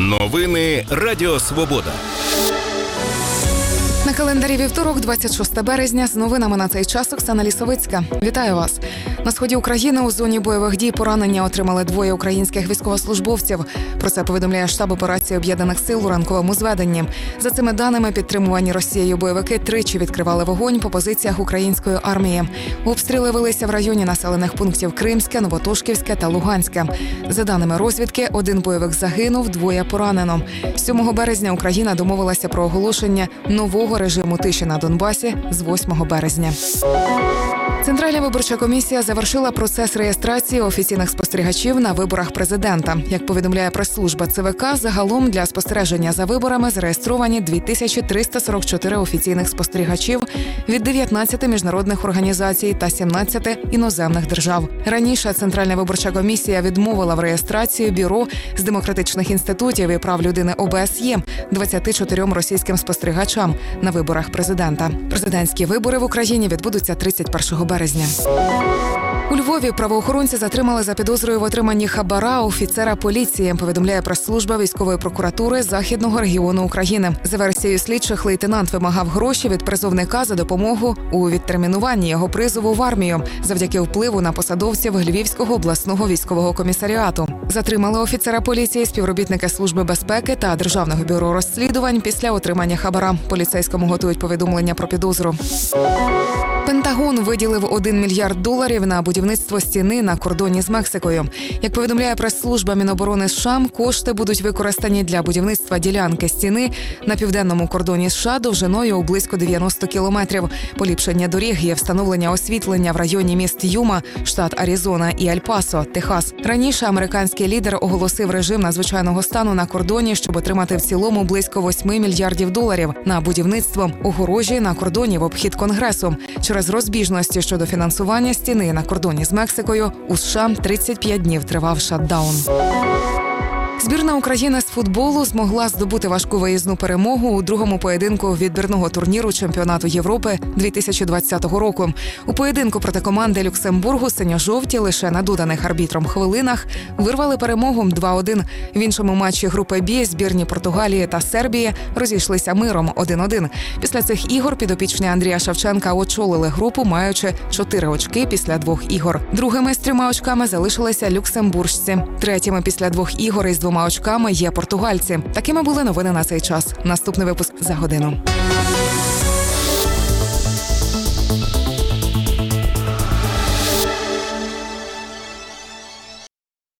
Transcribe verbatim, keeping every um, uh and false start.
Новини Радіо Свобода. На календарі вівторок, двадцять шостого березня, з новинами на цей час Оксана Лісовицька. Вітаю вас. На сході України у зоні бойових дій поранення отримали двоє українських військовослужбовців. Про це повідомляє штаб операції Об'єднаних сил у ранковому зведенні. За цими даними, підтримувані Росією бойовики тричі відкривали вогонь по позиціях української армії. Обстріли велися в районі населених пунктів Кримське, Новотошківське та Луганське. За даними розвідки, один бойовик загинув, двоє поранено. сьомого березня Україна домовилася про оголошення нового режиму тиші на Донбасі з восьмого березня. Центральна виборча комісія завершила процес реєстрації офіційних спостерігачів на виборах президента. Як повідомляє прес-служба ЦВК, загалом для спостереження за виборами зареєстровані дві тисячі триста сорок чотири офіційних спостерігачів від дев'ятнадцяти міжнародних організацій та сімнадцяти іноземних держав. Раніше Центральна виборча комісія відмовила в реєстрації бюро з демократичних інститутів і прав людини ОБСЄ двадцяти чотирьом російським спостерігачам на виборах президента. Президентські вибори в Україні відбудуться тридцять першого березня. У Львові правоохоронці затримали за підозрою в отриманні хабара офіцера поліції, повідомляє прес-служба військової прокуратури Західного регіону України. За версією слідчих, лейтенант вимагав гроші від призовника за допомогу у відтермінуванні його призову в армію завдяки впливу на посадовців Львівського обласного військового комісаріату. Затримали офіцера поліції співробітники Служби безпеки та Державного бюро розслідувань після отримання хабара. Поліцейському готують повідомлення про підозру. Пентагон виділив один мільярд доларів на будівництво стіни на кордоні з Мексикою. Як повідомляє прес-служба Міноборони США, кошти будуть використані для будівництва ділянки стіни на південному кордоні США довжиною у близько дев'яносто кілометрів, поліпшення доріг і встановлення освітлення в районі міст Юма, штат Аризона, і Ель-Пасо, Техас. Раніше американський лідер оголосив режим надзвичайного стану на кордоні, щоб отримати в цілому близько восьми мільярдів доларів на будівництво огорожі на кордоні в обхід Конгресу. Через розбіжності щодо фінансування стіни на кордоні з Мексикою у США тридцять п'ять днів тривав шатдаун. Збірна України з футболу змогла здобути важку виїзну перемогу у другому поєдинку відбірного турніру Чемпіонату Європи дві тисячі двадцятого року. У поєдинку проти команди Люксембургу синьо-жовті лише на доданих арбітром хвилинах вирвали перемогу два один. В іншому матчі групи Б збірні Португалії та Сербії розійшлися миром один один. Після цих ігор підопічні Андрія Шевченка очолили групу, маючи чотири очки після двох ігор. Другими з трьома очками залишилися люксембуржці. Третіми після двох ігор із двома очками є португальці. Такими були новини на цей час. Наступний випуск за годину.